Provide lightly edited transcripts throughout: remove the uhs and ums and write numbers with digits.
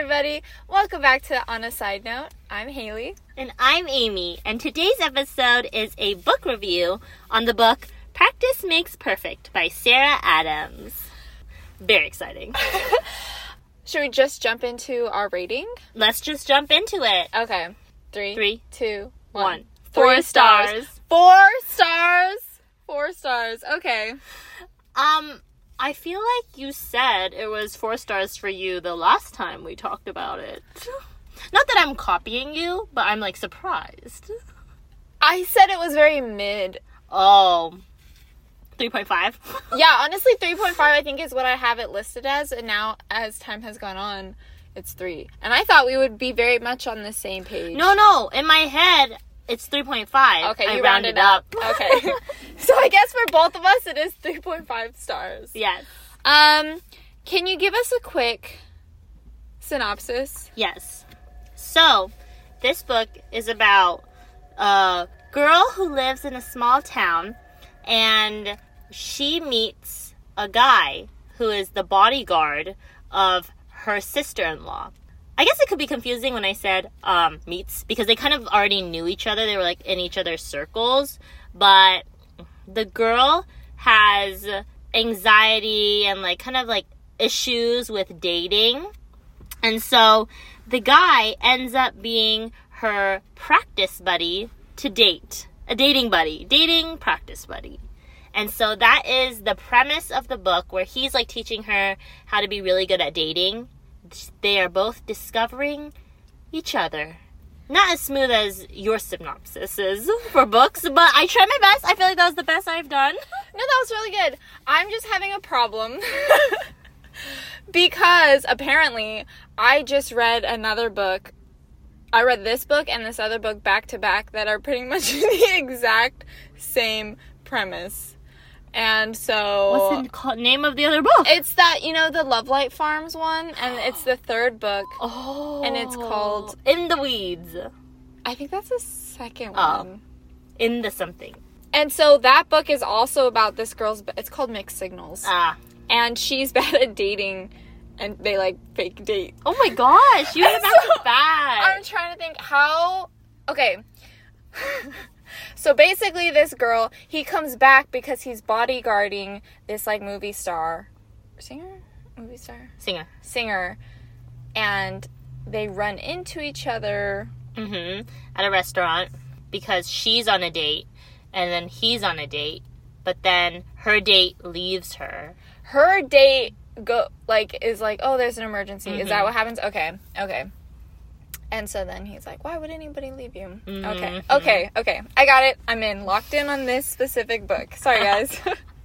everybody. Welcome back to On a Side Note. I'm Haley. And I'm Amy. And today's episode is a book review on the book Practice Makes Perfect by Sarah Adams. Very exciting. Should we just jump into our rating? Let's just jump into it. Okay. Three, two, one. 4 stars. 4 stars. 4 stars. Okay. I feel like you said it was 4 stars for you the last time we talked about it. Not that I'm copying you, but I'm, surprised. I said it was very mid. Oh. 3.5? Yeah, honestly, 3.5 I think is what I have it listed as, and now, as time has gone on, it's 3. And I thought we would be very much on the same page. No. In my head, it's 3.5. Okay, you rounded up. Okay. So I guess for both of us, it is 3.5 stars. Yes. Can you give us a quick synopsis? Yes. So, this book is about a girl who lives in a small town, and she meets a guy who is the bodyguard of her sister-in-law. I guess it could be confusing when I said meets, because they kind of already knew each other. They were, in each other's circles. But the girl has anxiety and, issues with dating. And so the guy ends up being her practice buddy to date. A dating buddy. Dating practice buddy. And so that is the premise of the book, where he's, teaching her how to be really good at dating. They are both discovering each other. Not as smooth as your synopsis is for books, but I tried my best. I feel like that was the best I've done. No, that was really good. I'm just having a problem. Because apparently I just read another book. I read this book and this other book back to back that are pretty much the exact same premise. And so... What's the name of the other book? It's that, the Love Light Farms one, and it's the third book. Oh. And it's called... In the Weeds. I think that's the second one. In the something. And so that book is also about this girl's... It's called Mixed Signals. Ah. And she's bad at dating, and they, fake date. Oh my gosh, you went back to back. I'm trying to think how... Okay. So basically this girl, he comes back because he's bodyguarding this movie star. Singer? Movie star? Singer. And they run into each other. Mm-hmm. At a restaurant because she's on a date and then he's on a date. But then her date leaves her. Her date is oh, there's an emergency. Mm-hmm. Is that what happens? Okay. And so then he's like, why would anybody leave you? Mm-hmm. Okay. I got it. I'm in. Locked in on this specific book. Sorry, guys.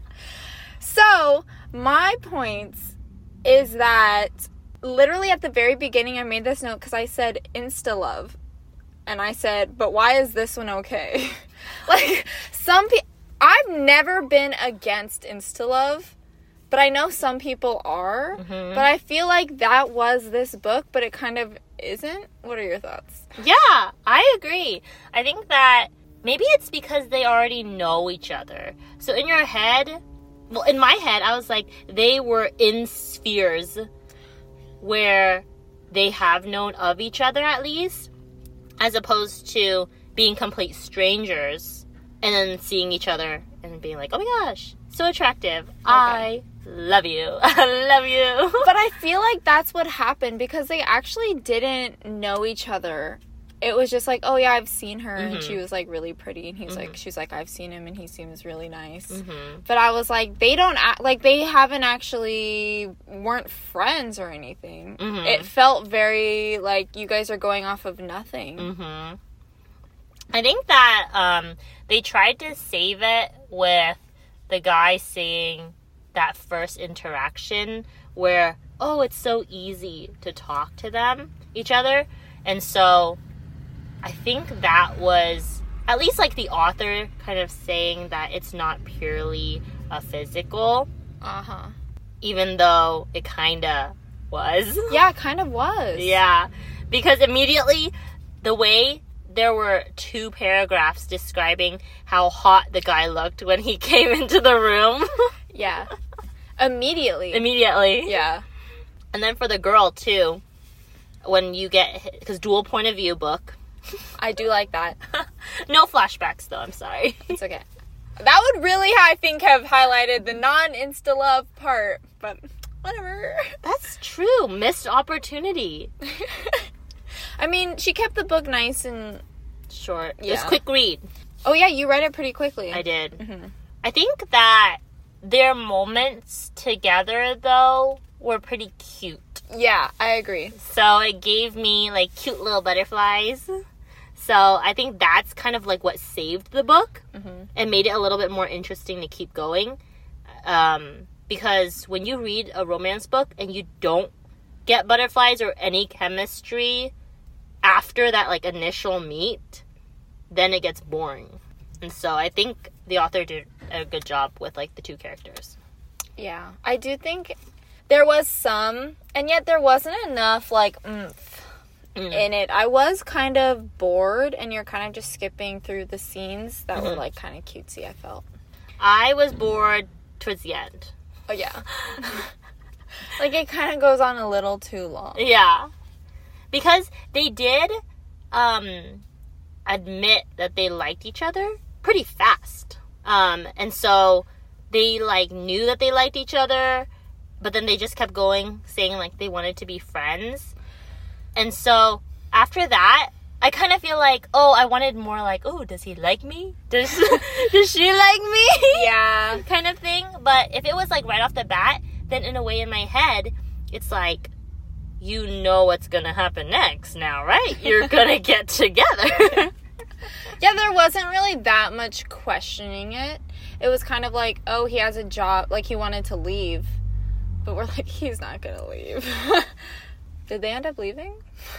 So, my points is that literally at the very beginning, I made this note because I said insta-love. And I said, but why is this one okay? Some people... I've never been against insta-love. But I know some people are. Mm-hmm. But I feel like that was this book, but it kind of isn't. What are your thoughts? Yeah, I agree. I think that maybe it's because they already know each other. So in your head, in my head, I was like, they were in spheres where they have known of each other at least, as opposed to being complete strangers and then seeing each other and being like, oh my gosh, so attractive. Okay. I love you. I love you. But I feel like that's what happened because they actually didn't know each other. It was just oh yeah, I've seen her, mm-hmm. and she was really pretty, and he's mm-hmm. She's I've seen him and he seems really nice. Mm-hmm. But I was they don't act they haven't actually weren't friends or anything. Mm-hmm. It felt very you guys are going off of nothing. Mm-hmm. I think that they tried to save it with the guy saying that first interaction where, oh, it's so easy to talk to each other. And so I think that was at least the author kind of saying that it's not purely a physical. Uh-huh. Even though it kind of was. Yeah, it kind of was. Yeah. Because immediately the way there were 2 paragraphs describing how hot the guy looked when he came into the room. Yeah. Immediately. Yeah. Yeah. And then for the girl, too, when you get, because dual point of view book. I do like that. No flashbacks though, I'm sorry. It's okay. That would really, I think, have highlighted the non-insta love part, but whatever. That's true. Missed opportunity. I mean, she kept the book nice and short. Yeah. It was quick read. Oh yeah, you read it pretty quickly. I did. Mm-hmm. I think that their moments together, though, were pretty cute. Yeah, I agree. So it gave me, like, cute little butterflies. So I think that's kind of, like, what saved the book and made it a little bit more interesting to keep going. Because when you read a romance book and you don't get butterflies or any chemistry after that, like, initial meet, then it gets boring. And so I think the author did a good job with, like, the two characters. Yeah, I do think there was some, and yet there wasn't enough, like, oomph in it. I was kind of bored, and you're kind of just skipping through the scenes that were, like, kind of cutesy, I felt. I was bored towards the end. Oh, yeah. Like, it kind of goes on a little too long. Yeah. Because they did admit that they liked each other pretty fast. And so they, like, knew that they liked each other, but then they just kept going, saying, like, they wanted to be friends. And so after that, I kind of feel like, oh, I wanted more, like, oh, does he like me? Does she like me? Yeah. Kind of thing. But if it was, like, right off the bat, then in a way in my head, it's like, you know what's gonna happen next now, right? You're gonna get together. Yeah, there wasn't really that much questioning it. It was kind of like, oh, he has a job, like, he wanted to leave. But we're like, he's not gonna leave. Did they end up leaving?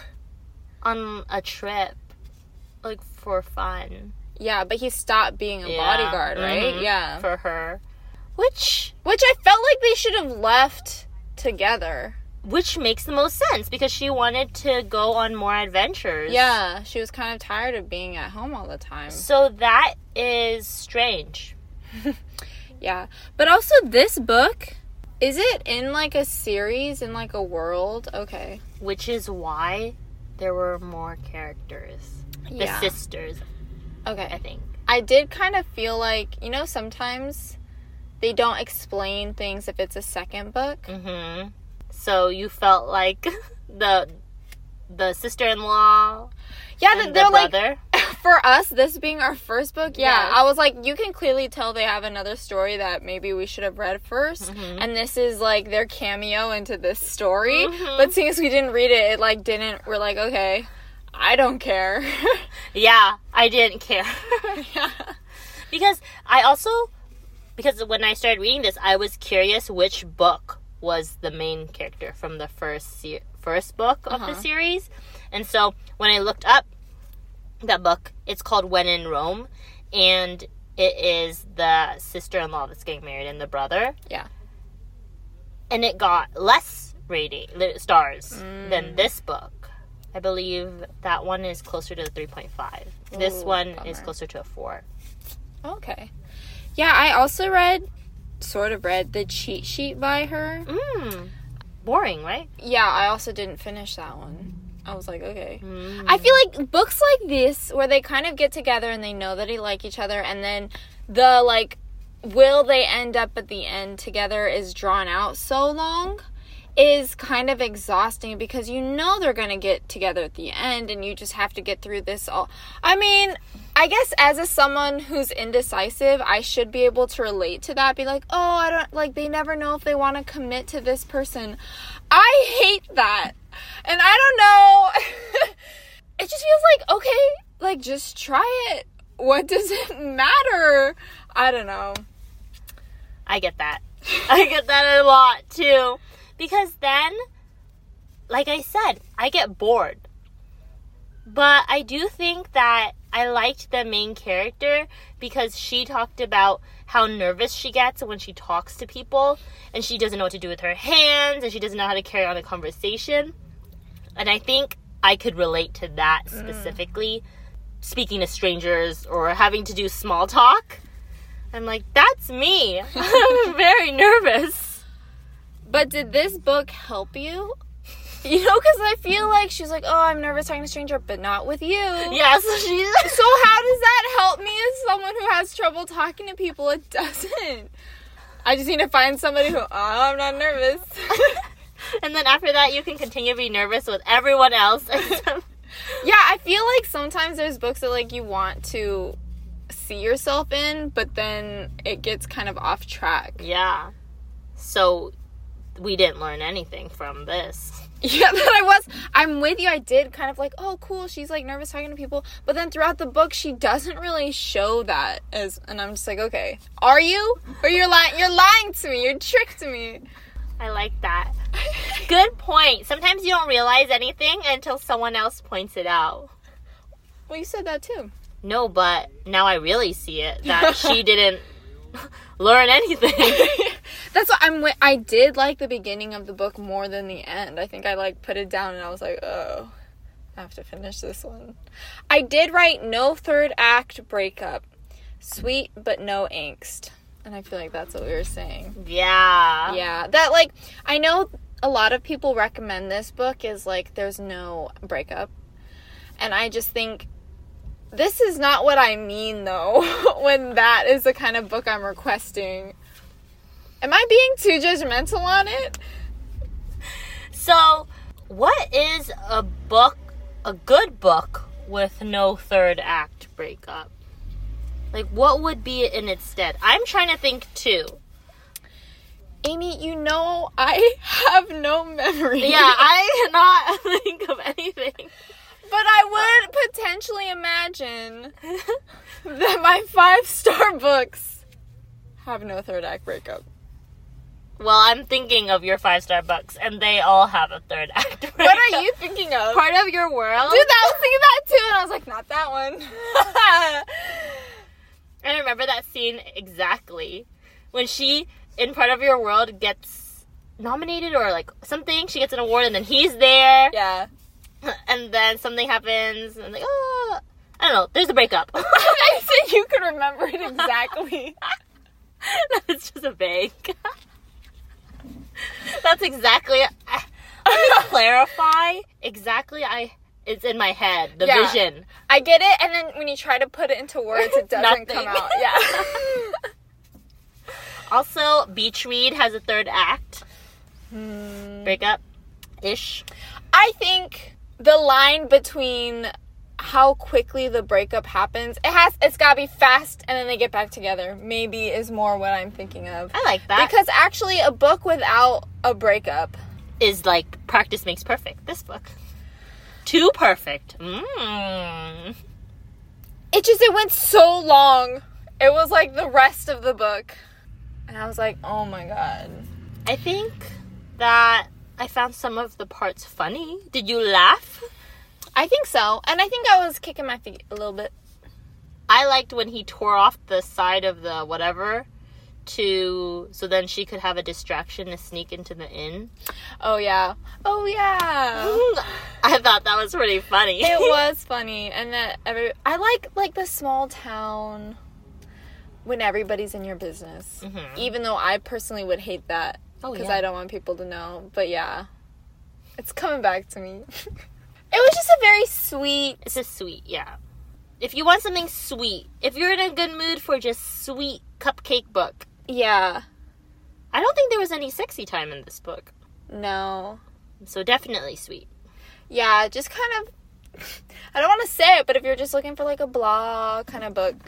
On a trip. Like, for fun. Yeah, but he stopped being a bodyguard, right? Mm-hmm. Yeah. For her. Which I felt like they should have left together. Which makes the most sense, because she wanted to go on more adventures. Yeah, she was kind of tired of being at home all the time. So that is strange. Yeah. But also, this book, is it in, like, a series, in, like, a world? Okay. Which is why there were more characters. The sisters. Okay. I think. I did kind of feel like, you know, sometimes they don't explain things if it's a second book. Mm-hmm. So you felt like the sister-in-law, and the brother. Like, for us, this being our first book, Yes. I was like, you can clearly tell they have another story that maybe we should have read first, and this is, like, their cameo into this story, but since we didn't read it, we're like, okay, I don't care. Yeah, I didn't care. Yeah. Because when I started reading this, I was curious which book was the main character from the first book of the series. And so when I looked up that book, it's called When in Rome, and it is the sister-in-law that's getting married and the brother. Yeah. And it got less stars than this book. I believe that one is closer to the 3.5. This one is closer to a 4. Okay. Yeah, I also sort of read the cheat sheet by her. Boring, right? Yeah, I also didn't finish that one. I was like, okay. I feel like books like this, where they kind of get together and they know that they like each other, and then the, like, will they end up at the end together is drawn out so long, is kind of exhausting, because you know they're going to get together at the end, and you just have to get through this all. I mean, I guess as someone who's indecisive, I should be able to relate to that. Be like, oh, I don't, like, they never know if they want to commit to this person. I hate that. And I don't know. It just feels like, okay, like, just try it. What does it matter? I don't know. I get that. I get that a lot, too. Because then, like I said, I get bored. But I do think that I liked the main character because she talked about how nervous she gets when she talks to people, and she doesn't know what to do with her hands, and she doesn't know how to carry on a conversation. And I think I could relate to that specifically, speaking to strangers or having to do small talk. I'm like, that's me. I'm very nervous. But did this book help you? You know, because I feel like she's like, oh, I'm nervous talking to a stranger, but not with you. Yeah, so she's... So how does that help me as someone who has trouble talking to people? It doesn't. I just need to find somebody who, I'm not nervous. And then after that, you can continue to be nervous with everyone else. Yeah, I feel like sometimes there's books that, like, you want to see yourself in, but then it gets kind of off track. Yeah. So we didn't learn anything from this. Yeah, I'm with you. I did kind of like, oh, cool, she's, like, nervous talking to people. But then throughout the book, she doesn't really show that and I'm just like, okay, are you? Or you're lying to me. You're tricked me. I like that. Good point. Sometimes you don't realize anything until someone else points it out. Well, you said that too. No, but now I really see it, that she didn't learn anything. That's what I did like the beginning of the book more than the end. I think I, like, put it down and I was like, oh, I have to finish this one. I did write no third act breakup. Sweet, but no angst. And I feel like that's what we were saying. Yeah. Yeah. That, like, I know a lot of people recommend this book is, like, there's no breakup. And I just think this is not what I mean, though, when that is the kind of book I'm requesting. Am I being too judgmental on it? So, what is a good book with no third act breakup? Like, what would be in its stead? I'm trying to think, too. Amy, you know I have no memory. Yeah, I cannot think of anything. But I would potentially imagine that my 5-star books have no third act breakup. Well, I'm thinking of your 5-star books, and they all have a third act breakup. What are you thinking of? Part of Your World? Dude, I was thinking that too, and I was like, not that one. I remember that scene exactly. When she, in Part of Your World, gets nominated or, like, something. She gets an award, and then he's there. Yeah. And then something happens, and like, oh, I don't know. There's a breakup. I said you could remember it exactly. That's just a vague. That's exactly. Let me clarify. Exactly, it's in my head. The vision. I get it, and then when you try to put it into words, it doesn't come out. Yeah. Also, Beach Read has a third act. Breakup-ish. I think the line between how quickly the breakup happens, it's gotta be fast and then they get back together, maybe is more what I'm thinking of. I like that. Because actually a book without a breakup is like practice makes perfect. This book. Too perfect. It went so long. It was like the rest of the book. And I was like, oh my god. I think that I found some of the parts funny. Did you laugh? I think so. And I think I was kicking my feet a little bit. I liked when he tore off the side of the whatever so then she could have a distraction to sneak into the inn. Oh, yeah. Oh, yeah. I thought that was pretty funny. It was funny. And that I like the small town when everybody's in your business. Mm-hmm. Even though I personally would hate that. Because I don't want people to know. But yeah. It's coming back to me. It was just a very sweet... It's a sweet, yeah. If you want something sweet, if you're in a good mood for just sweet cupcake book. Yeah. I don't think there was any sexy time in this book. No. So definitely sweet. Yeah, just kind of... I don't want to say it, but if you're just looking for like a blah kind of book.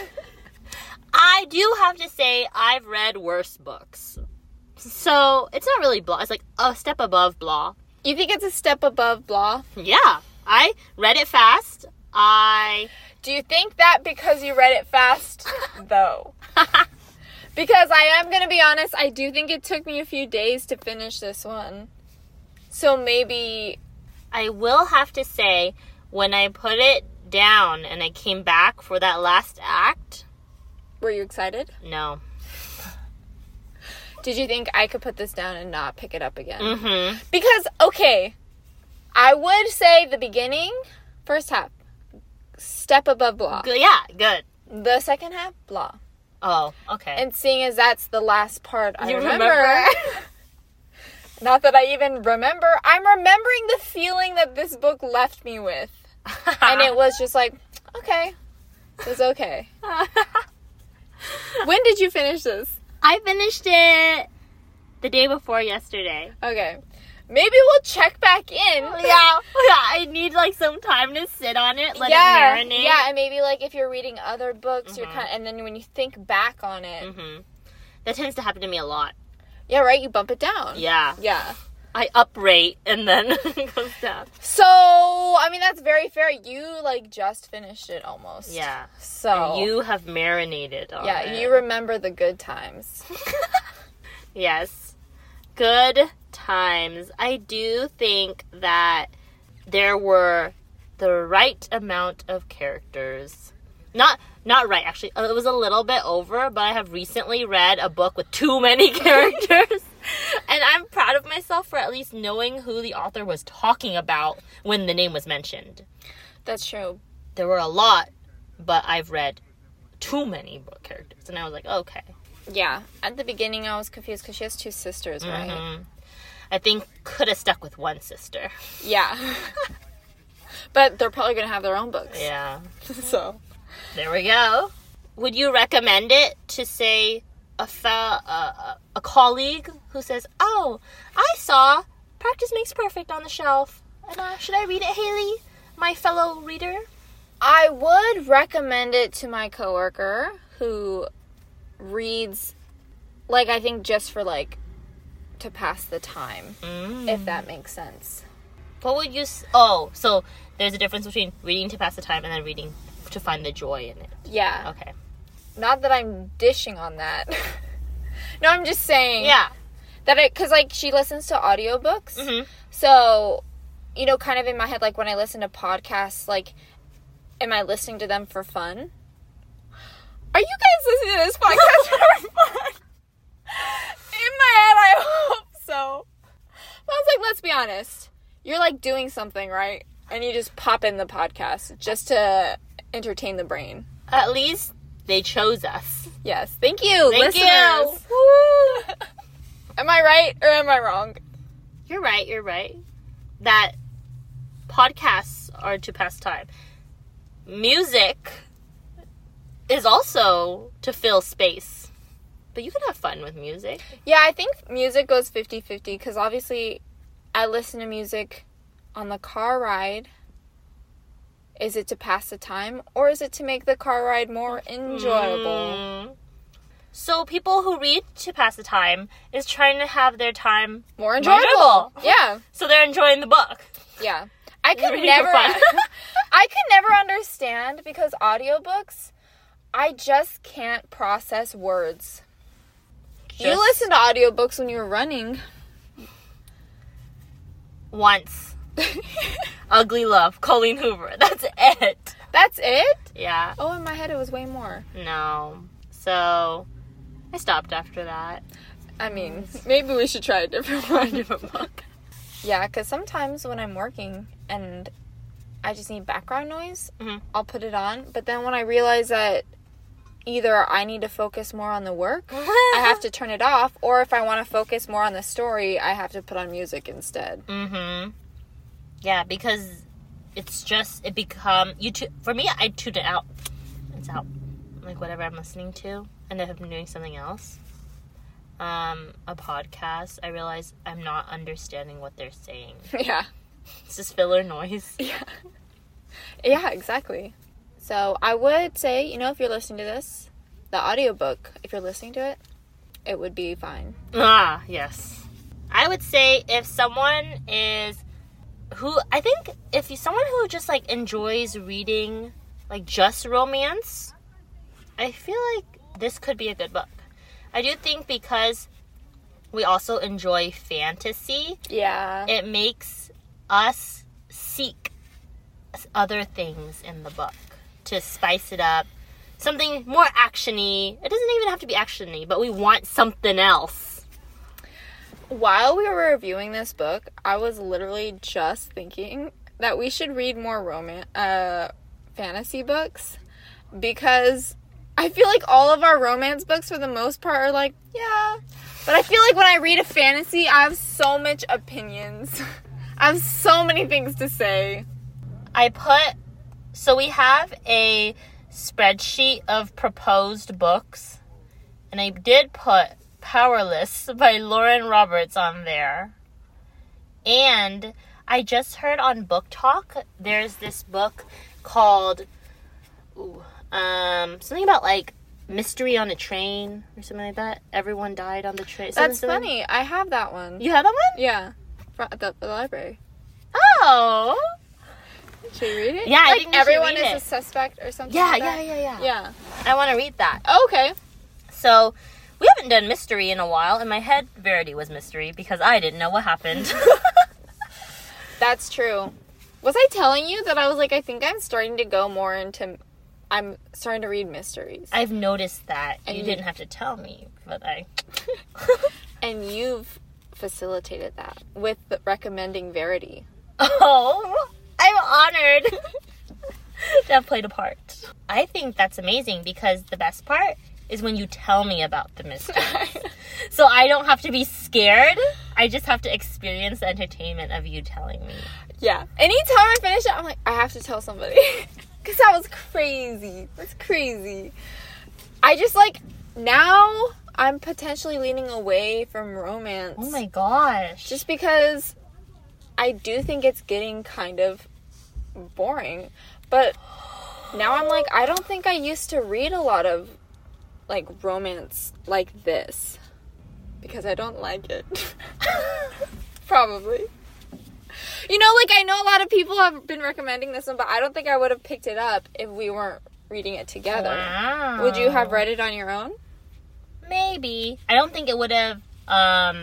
I do have to say, I've read worse books. So, it's not really blah. It's like a step above blah. You think it's a step above blah? Yeah. I read it fast. Do you think that because you read it fast, though? Because I am going to be honest, I do think it took me a few days to finish this one. So maybe... I will have to say, when I put it down and I came back for that last act... Were you excited? No. Did you think I could put this down and not pick it up again? Mm-hmm. Because, okay, I would say the beginning, first half, step above blah. Good, yeah, good. The second half, blah. Oh, okay. And seeing as that's the last part I remember. Not that I even remember. I'm remembering the feeling that this book left me with. And it was just like, okay. It was okay. When did you finish this? I finished it the day before yesterday. Okay. Maybe we'll check back in. Yeah, I need like some time to sit on it, let it marinate. Yeah, and maybe like if you're reading other books, you're and then when you think back on it. That tends to happen to me a lot. Yeah, right? You bump it down. Yeah. Yeah. I uprate and then it goes down. So, I mean, that's very fair. You, like, just finished it almost. Yeah. So. And you have marinated on it. Yeah, you remember the good times. Yes. Good times. I do think that there were the right amount of characters. Not right, actually. It was a little bit over, but I have recently read a book with too many characters. And I'm proud of myself for at least knowing who the author was talking about when the name was mentioned. That's true. There were a lot, but I've read too many book characters. And I was like, okay. Yeah. At the beginning, I was confused because she has 2 sisters, right? I think could have stuck with one sister. Yeah. But they're probably going to have their own books. Yeah. So. There we go. Would you recommend it to, say, a colleague who says, oh, I saw Practice Makes Perfect on the shelf. And should I read it, Haley, my fellow reader? I would recommend it to my coworker who reads, like, I think just for, like, to pass the time, if that makes sense. What would you... so there's a difference between reading to pass the time and then reading to find the joy in it. Yeah. Okay. Not that I'm dishing on that. No, I'm just saying. Yeah. That because, like, she listens to audiobooks. So, you know, kind of in my head, like, when I listen to podcasts, like, am I listening to them for fun? Are you guys listening to this podcast for fun? In my head, I hope so. But I was like, let's be honest. You're, like, doing something, right? And you just pop in the podcast just to entertain the brain. At least they chose us. Yes. Thank you, Thank listeners. you. Woo! Am I right or am I wrong? You're right. That podcasts are to pass time. Music is also to fill space. But you can have fun with music. Yeah, I think music goes 50-50 because obviously I listen to music on the car ride. Is it to pass the time or is it to make the car ride more enjoyable? So people who read to pass the time is trying to have their time more enjoyable. Yeah. So they're enjoying the book. Yeah. I could never understand because audiobooks, I just can't process words. You listen to audiobooks when you're running. Once. Ugly Love, Colleen Hoover. That's it. That's it? Yeah. Oh, in my head it was way more. No. So, I stopped after that. I mean, maybe we should try a different book. Yeah, because sometimes when I'm working and I just need background noise, I'll put it on. But then when I realize that either I need to focus more on the work, I have to turn it off. Or if I want to focus more on the story, I have to put on music instead. Yeah, because it's just, for me, I tune it out. It's out. Like, whatever I'm listening to. And if I'm doing something else, a podcast, I realize I'm not understanding what they're saying. Yeah. It's just filler noise. Yeah. Yeah, exactly. So, I would say, you know, if you're listening to this, the audiobook, if you're listening to it, it would be fine. Ah, yes. I would say if someone who just, like, enjoys reading, like, just romance, I feel like this could be a good book. I do think because we also enjoy fantasy, it makes us seek other things in the book to spice it up. Something more action-y. It doesn't even have to be action-y, but we want something else. While we were reviewing this book, I was literally just thinking that we should read more fantasy books because I feel like all of our romance books for the most part are like, yeah, But I feel like when I read a fantasy, I have so much opinions. I have so many things to say. So we have a spreadsheet of proposed books, and I did put Powerless by Lauren Roberts on there. And I just heard on Book Talk, there's this book called something about like Mystery on a Train or something like that. Everyone died on the train. That's funny. I have that one. You have that one? Yeah. At the library. Oh. Should we read it? Yeah, I like think we should everyone read is it. a suspect or something. Yeah, like that? yeah. I want to read that. Oh, okay. So, we haven't done mystery in a while. In my head, Verity was mystery because I didn't know what happened. That's true. Was I telling you that I was like, I think I'm starting to go more into... I'm starting to read mysteries. I've noticed that. And you didn't have to tell me, but I... And you've facilitated that with recommending Verity. Oh, I'm honored to have played a part. I think that's amazing because the best part is when you tell me about the mystery. So I don't have to be scared. I just have to experience the entertainment of you telling me. Yeah. Anytime I finish it, I'm like, I have to tell somebody. Because that was crazy. That's crazy. I just like, now I'm potentially leaning away from romance. Oh my gosh. Just because I do think it's getting kind of boring. But now I'm like, I don't think I used to read a lot of like romance like this. Because I don't like it. Probably. You know, like, I know a lot of people have been recommending this one, but I don't think I would have picked it up if we weren't reading it together. Wow. Would you have read it on your own? Maybe. I don't think it would have, I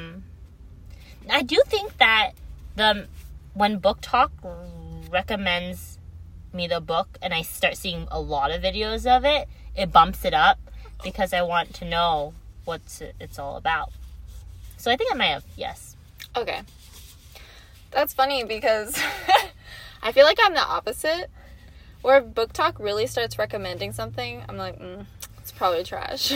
do think that when Book Talk recommends me the book and I start seeing a lot of videos of it, it bumps it up because I want to know what it's all about. So I think I might have, yes. Okay. That's funny because I feel like I'm the opposite. Where if Book Talk really starts recommending something, I'm like, it's probably trash.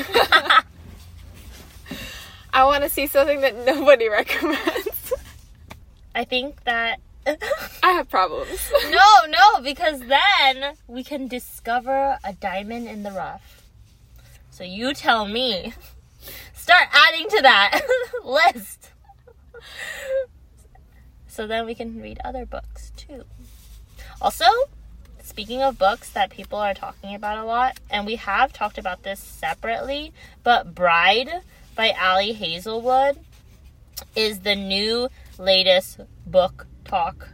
I want to see something that nobody recommends. I think that... I have problems. No, because then we can discover a diamond in the rough. So you tell me. Start adding to that list. So then we can read other books too. Also, speaking of books that people are talking about a lot, and we have talked about this separately, but Bride by Ali Hazelwood is the new latest book talk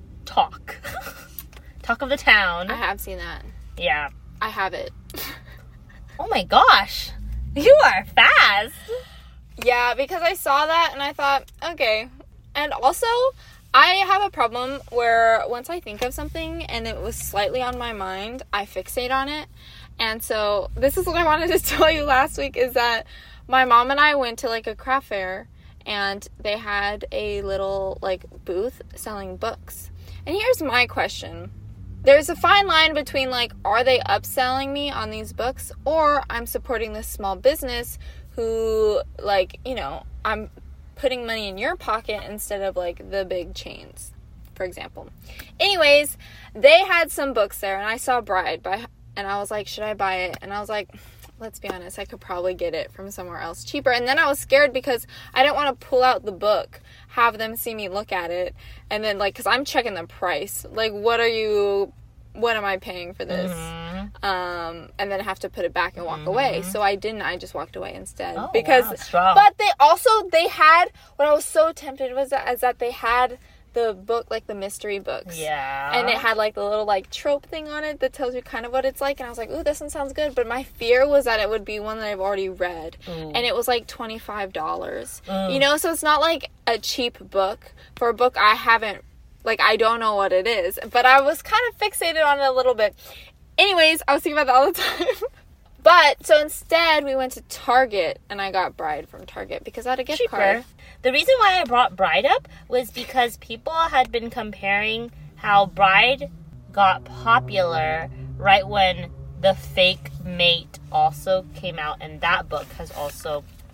of the town. I have seen that. Yeah. I have it. Oh my gosh. You are fast. Yeah, because I saw that and I thought, okay. And also, I have a problem where once I think of something and it was slightly on my mind, I fixate on it. And so this is what I wanted to tell you last week is that my mom and I went to like a craft fair and they had a little like booth selling books. And here's my question. There's a fine line between like, are they upselling me on these books or I'm supporting this small business who like, you know, I'm putting money in your pocket instead of like the big chains, for example. Anyways, they had some books there and I saw Bride and I was like, should I buy it? And I was like, let's be honest, I could probably get it from somewhere else cheaper. And then I was scared because I didn't want to pull out the book, have them see me look at it, and then like, because I'm checking the price. Like, what am I paying for this? Mm-hmm. And then have to put it back and walk away. So I didn't. I just walked away instead. Oh, because, wow, strong. But they had, what I was so tempted was that they had the book, like the mystery books. Yeah. And it had like the little like trope thing on it that tells you kind of what it's like. And I was like, ooh, this one sounds good. But my fear was that it would be one that I've already read. Ooh. And it was like $25. You know, so it's not like a cheap book for a book I haven't, like, I don't know what it is. But I was kind of fixated on it a little bit. Anyways, I was thinking about that all the time. But, so instead, we went to Target, and I got Bride from Target because I had a gift card. The reason why I brought Bride up was because people had been comparing how Bride got popular right when The Fake Mate also came out, and that book has also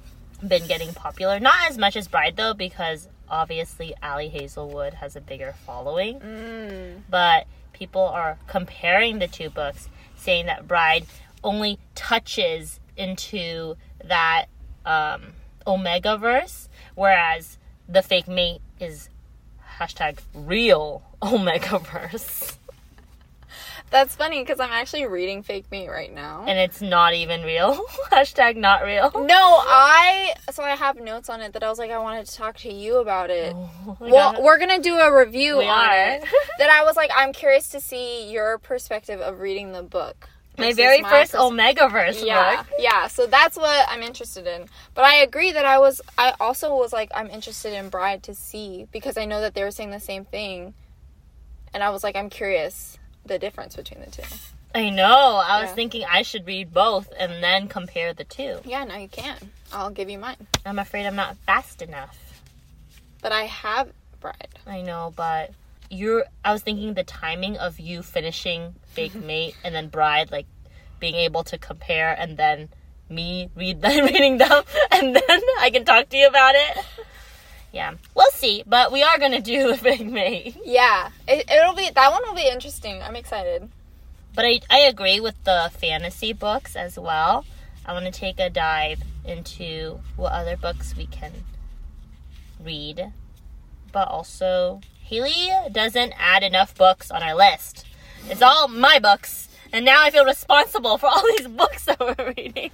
been getting popular. Not as much as Bride, though, because obviously Ali Hazelwood has a bigger following. But people are comparing the two books, saying that Bride only touches into that Omega-verse, whereas The Fake Mate is #real Omega-verse. That's funny because I'm actually reading Fake Mate right now. And it's not even real. #not real. No, I have notes on it that I was like, I wanted to talk to you about it. Well, we're going to do a review on it. That I was like, I'm curious to see your perspective of reading the book. My very first Omega-verse book. Yeah, so that's what I'm interested in. But I agree that I also was like, I'm interested in Bride to see, because I know that they were saying the same thing. And I was like, I'm curious the difference between the two. I know. I was thinking I should read both and then compare the two. Yeah, no, you can. I'll give you mine. I'm afraid I'm not fast enough. But I have Bride. I know, but I was thinking the timing of you finishing Fake Mate and then Bride, like being able to compare, and then me reading them, and then I can talk to you about it. Yeah, we'll see, but we are gonna do Fake Mate. Yeah, that one will be interesting. I'm excited. But I agree with the fantasy books as well. I want to take a dive into what other books we can read, but also Haley doesn't add enough books on our list. It's all my books, and now I feel responsible for all these books that we're reading.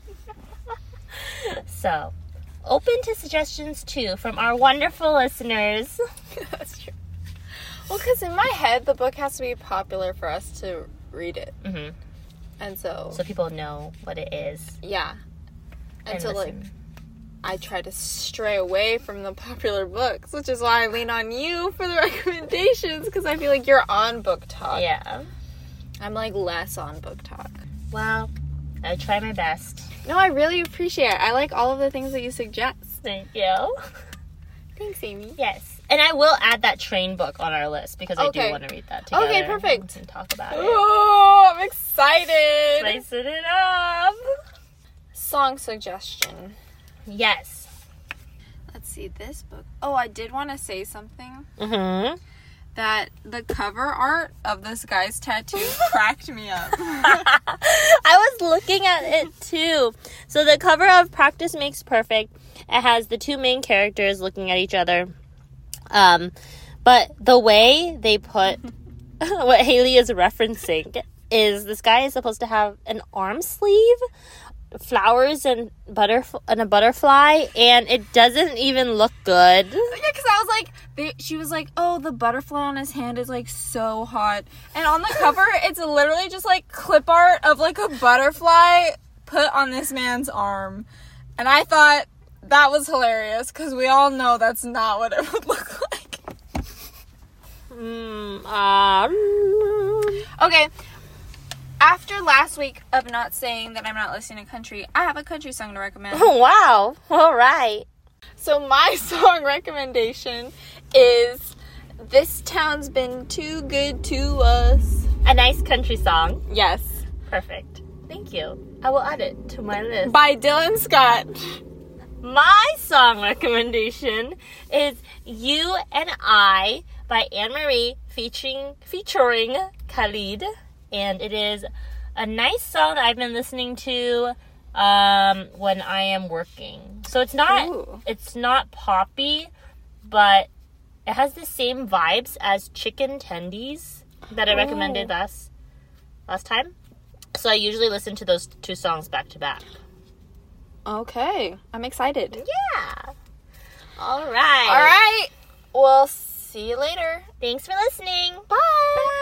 So, open to suggestions too from our wonderful listeners. That's true. Well, because in my head, the book has to be popular for us to read it. Mm-hmm. And so people know what it is. Yeah. And so, like, I try to stray away from the popular books, which is why I lean on you for the recommendations, because I feel like you're on Book Talk. Yeah. I'm, like, less on Book Talk. Well, I try my best. No, I really appreciate it. I like all of the things that you suggest. Thank you. Thanks, Amy. Yes. And I will add that train book on our list, because I do want to read that together. Okay, perfect. And talk about it. Oh, I'm excited. Spicing it up. Song suggestion. Yes. Let's see, this book. Oh, I did want to say something. Mm-hmm. That the cover art of this guy's tattoo cracked me up. I was looking at it too. So the cover of Practice Makes Perfect, it has the two main characters looking at each other. But the way they put what Haley is referencing is this guy is supposed to have an arm sleeve, flowers and a butterfly, and it doesn't even look good. Yeah, because I was like, she was like, oh, the butterfly on his hand is like so hot, and on the cover it's literally just like clip art of like a butterfly put on this man's arm, and I thought that was hilarious because we all know that's not what it would look like. Okay. After last week of not saying that I'm not listening to country, I have a country song to recommend. Oh, wow. All right. So my song recommendation is This Town's Been Too Good to Us. A nice country song. Yes. Perfect. Thank you. I will add it to my list. By Dylan Scott. My song recommendation is You and I by Anne-Marie featuring Khalid. And it is a nice song that I've been listening to when I am working. So it's not poppy, but it has the same vibes as Chicken Tendies that I recommended last time. So I usually listen to those two songs back to back. Okay. I'm excited. Yeah. All right. We'll see you later. Thanks for listening. Bye.